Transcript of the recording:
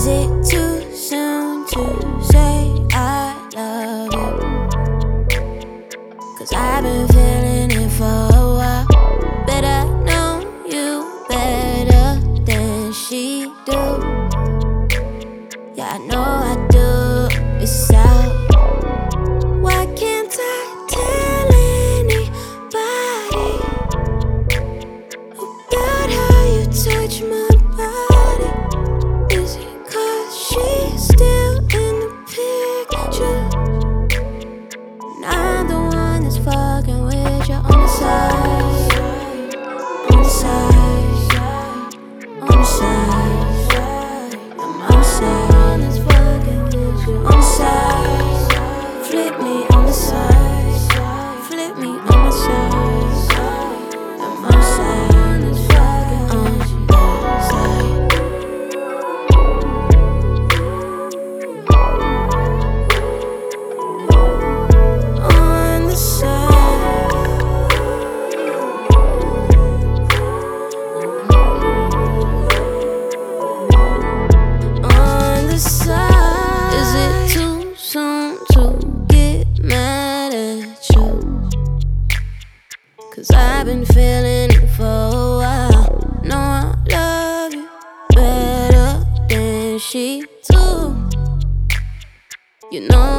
Is it too soon to say I love you? 'Cause I've been feeling it for a while. Bet I know you better than she do. Yeah, I know I do. It's out. Why can't I tell anybody about how you touch my body? Is it 'cause she's still in the picture? And I'm the one that's fucking with you on the side, on the side, on the side. I'm on the side that's fucking with you on the side. Flip me on the side, flip me on the side. I'm on the side that's fucking on the side. On the side. On the side. Is it too soon to get mad at you? 'Cause I've been feeling it for a while. No, I love you better than she do. You know